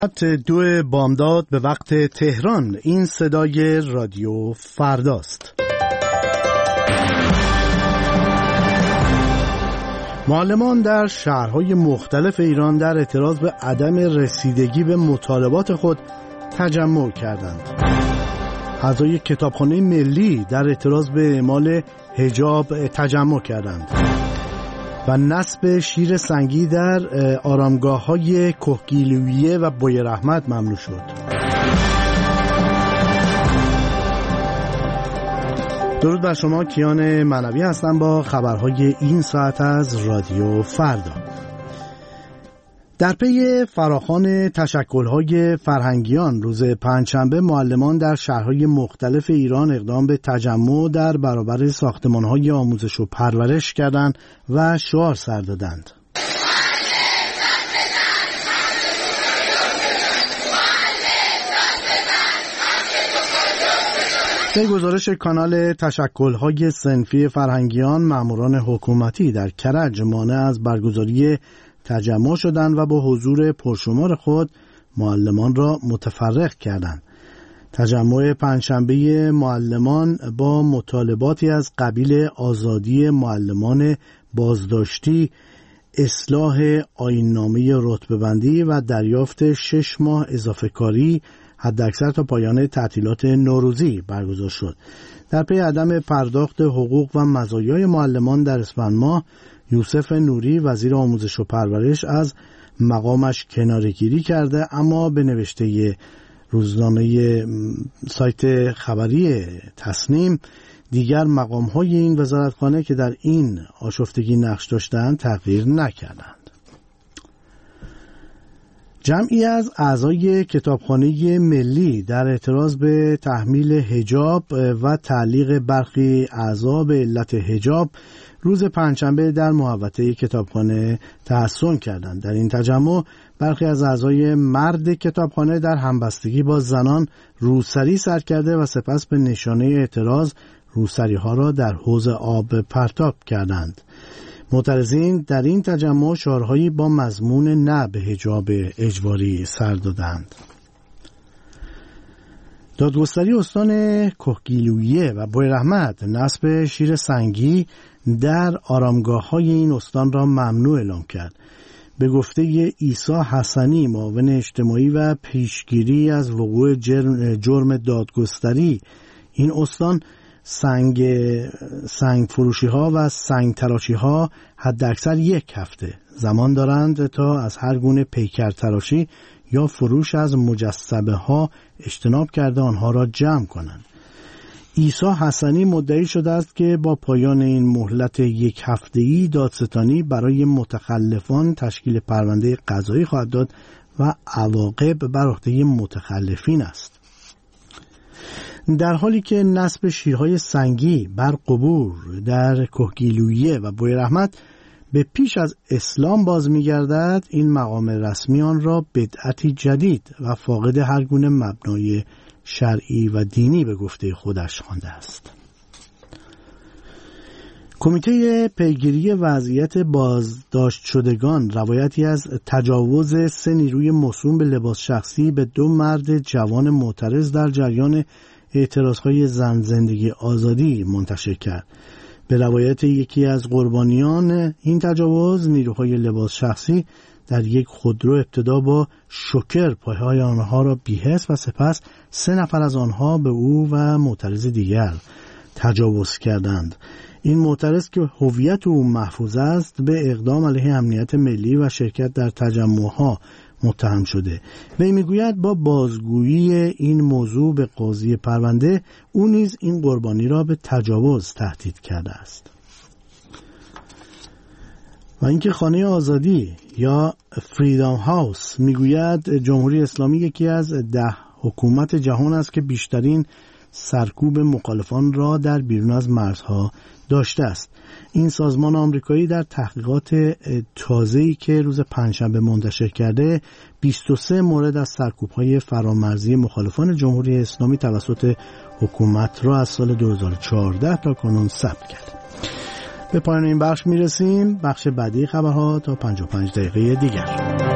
2 بامداد به وقت تهران. این صدای رادیو فرداست. معلمان در شهرهای مختلف ایران در اعتراض به عدم رسیدگی به مطالبات خود تجمع کردند. اعضای کتابخانه ملی در اعتراض به اعمال حجاب تجمع کردند و نصب شیر سنگی در آرامگاه‌های کهگیلویه و بویرحمت ممنوع شد. درود بر شما، کیان منوی هستم با خبرهای این ساعت از رادیو فردا. در پی فراخوان تشکل‌های فرهنگیان روز پنجشنبه معلمان در شهرهای مختلف ایران اقدام به تجمع در برابر ساختمان‌های آموزش و پرورش کردند و شعار سر دادند. به گزارش کانال تشکل‌های صنفی فرهنگیان، ماموران حکومتی در کرج مانع از برگزاری تجمع شدند و با حضور پرشمار خود معلمان را متفرق کردند. تجمع پنجشنبه معلمان با مطالباتی از قبیل آزادی معلمان بازداشتی، اصلاح آیین‌نامه رتبه‌بندی و دریافت 6 ماه اضافه کاری حداکثر تا پایان تعطیلات نوروزی برگزار شد. در پی عدم پرداخت حقوق و مزایای معلمان در اسفند ماه، یوسف نوری وزیر آموزش و پرورش از مقامش کناره‌گیری کرده، اما به نوشته روزنامه سایت خبری تصنیم دیگر مقام‌های این وزارتخانه که در این آشفتگی نقش داشتند تغییر نکردند. جمعی از اعضای کتابخانه ملی در اعتراض به تحمیل حجاب و تعلیق برخی اعضا به علت حجاب روز پنجشنبه در محوطه کتابخانه تحصن کردند. در این تجمع برخی از اعضای مرد کتابخانه در همبستگی با زنان روسری سر کرده و سپس به نشانه اعتراض روسری‌ها را در حوض آب پرتاب کردند. معترضین در این تجمع شعارهایی با مضمون نه به حجاب اجباری سر دادند. دادگستری استان کهگیلویه و بویرحمت نصب شیر سنگی در آرامگاه‌های این استان را ممنوع اعلام کرد. به گفته عیسی حسنی، معاون اجتماعی و پیشگیری از وقوع جرم دادگستری این استان، سنگ فروشی ها و سنگ تراشی ها حداکثر 1 هفته زمان دارند تا از هر گونه پیکر تراشی یا فروش از مجسمه ها اجتناب کرده آنها را جمع کنند. عیسی حسنی مدعی شده است که با پایان این مهلت 1 هفته‌ای دادستانی برای متخلفان تشکیل پرونده قضایی خواهد داد و عواقب بر عهده متخلفین است. در حالی که نصب شیرهای سنگی بر قبور در کهگیلویه و بویرحمت به پیش از اسلام باز می‌گردد، این مقام رسمی آن را بدعتی جدید و فاقد هر گونه مبنای شرعی و دینی به گفته خودش خوانده است. کمیته پیگیری وضعیت بازداشت شدگان روایتی از تجاوز 3 نیروی موسوم به لباس شخصی به 2 مرد جوان معترض در جریان اعتراضهای زن زندگی آزادی منتشر کرد. به روایت یکی از قربانیان این تجاوز، نیروهای لباس شخصی در یک خودرو ابتدا با شوکر پاهای آنها را بی‌حس و سپس 3 نفر از آنها به او و معترض دیگر تجاوز کردند. این معترض که هویت او محفوظ است به اقدام علیه امنیت ملی و شرکت در تجمعها متهم شده. وی میگوید با بازگویی این موضوع به قاضی پرونده، او نیز این قربانی را به تجاوز تهدید کرده است. و اینکه خانه آزادی یا فریدام هاوس میگوید جمهوری اسلامی یکی از 10 حکومت جهان است که بیشترین سرکوب مخالفان را در بیرون از مرزها داشته است. این سازمان آمریکایی در تحقیقات تازه‌ای که روز پنجشنبه منتشر کرده 23 مورد از سرکوب‌های فرامرزی مخالفان جمهوری اسلامی توسط حکومت را از سال 2014 تا کنون ثبت کرده. به پایان این بخش میرسیم. بخش بعدی خبرها تا 55 دقیقه دیگر.